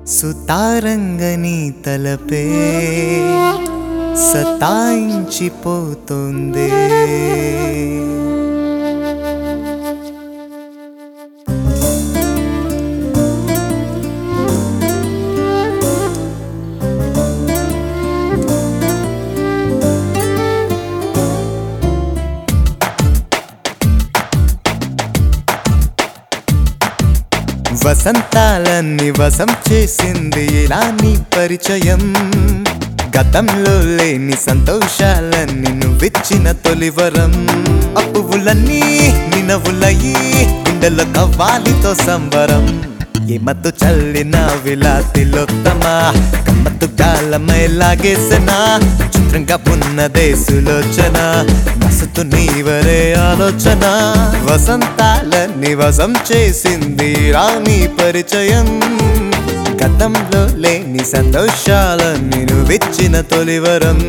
సుతారంగని తలపే సతాయించిపోతుంది. వసంతాలన్నీ వశం చేసింది ఇలా నీ పరిచయం. గతంలో లేని సంతోషాలన్నీ నువ్విచ్చిన తొలివరం. అప్పువులన్నీ నినవులయ్యి గుండెల కవ్వాలితో సంబరం. ఏమత్తు చల్లిన విలాతిలోత్తమా గమ్మత్తు గాలమై లాగేసనా. చిత్రంగా ఉన్నదే సులోచన మసతు నీవరే ఆలోచన. వసంతాలన్నీ వశం చేసింది రాణి పరిచయం. గతంలో లేని సంతోషాలన్నీ నువ్విచ్చిన తొలివరం.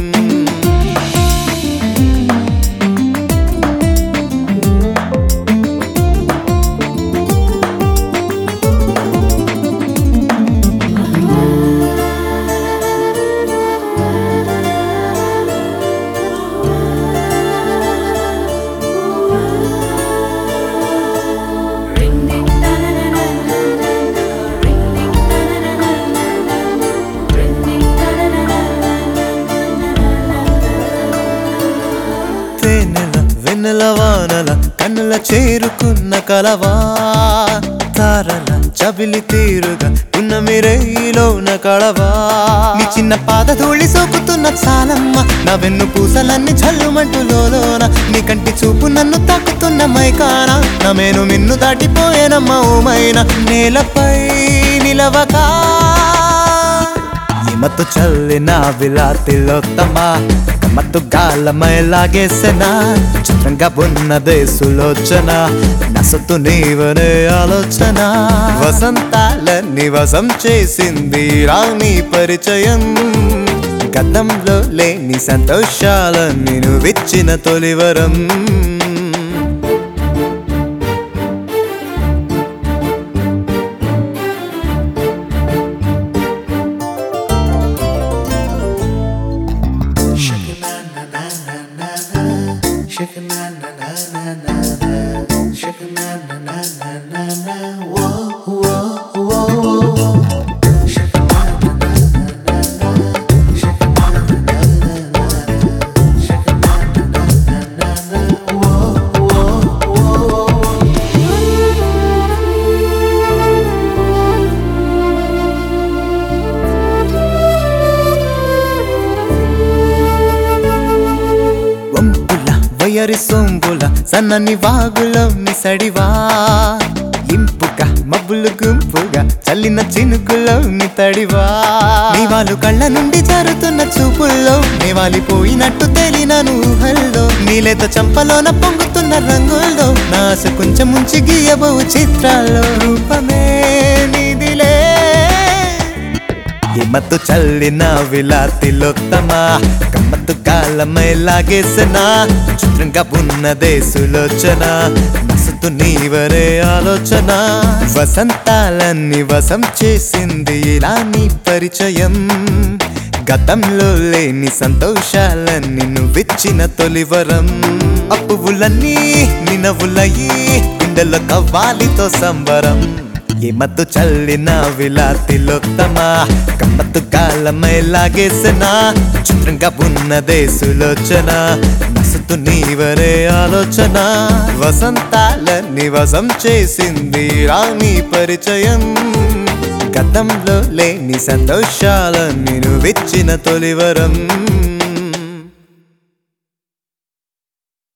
వెన్నెల వానల కన్నుల చేరుకున్న కలవా. తారల చబిలి తీరుగా ఉన్న మీరేలోన కళవా. నీ చిన్న పాదధూళి సోకుతున్న చాలమ్మ నా వెన్ను పూసలన్నీ చల్లుమంటూ లోన. నీ కంటి చూపు నన్ను తాకుతున్న మైకాన నా మేను మిన్ను దాటిపోయేనమ్మ ఓమైన. నేలపై నిలవకా మత్తు చల్లిన విలాతిలోత్తమా మత్తు గాలమై లాగేసనా. చిత్రంగా ఉన్నదే సులోచన నసతు నీవనే ఆలోచన. వసంతాలన్నీ వశం చేసింది రాణి పరిచయం. గతంలో లేని సంతోషాలన్నీ నువ్విచ్చిన తొలివరం. వయరి సొంబుల సన్నని వాగులో నిసడివా. ఇంపుగా మబ్బులు గుంపుగా చల్లిన చినుకులో నితడివా. నీవాలు కళ్ళ నుండి జారుతున్న చూపుల్లో నేవాలిపోయినట్టు తెలిన ఊహల్లో. నీలేత చంపలోన పొంగుతున్న రంగుల్లో నాశ కొంచెం ముంచి గీయబోవు చిత్రాల్లో. రూపమే నీదిలే మత్తు చల్లిన విలాతిలోత్తమా గమ్మత్తు గాలమై లాగేసనా. చిత్రంగా ఉన్నదే సులోచన మసతు నీవరే ఆలోచన. వసంతాలన్నీ వశం చేసింది ఇలా నీ పరిచయం. గతంలో లేని సంతోషాలన్నీ నువ్విచ్చిన తొలివరం. అప్పువులన్నీ నినవులయ్యి గుండెల కవ్వాలితో సంబరం. ఏమత్తు చల్లిన విలాతిలోత్తమా గమ్మత్తు గాలమై లాగేసనా. చిత్రంగా ఉన్నదే సులోచన మసతు నీవరే ఆలోచన. వసంతాలన్నీ వశం చేసింది రాణి పరిచయం. గతంలో లేని సంతోషాలన్నీ నువ్విచ్చిన తొలివరం.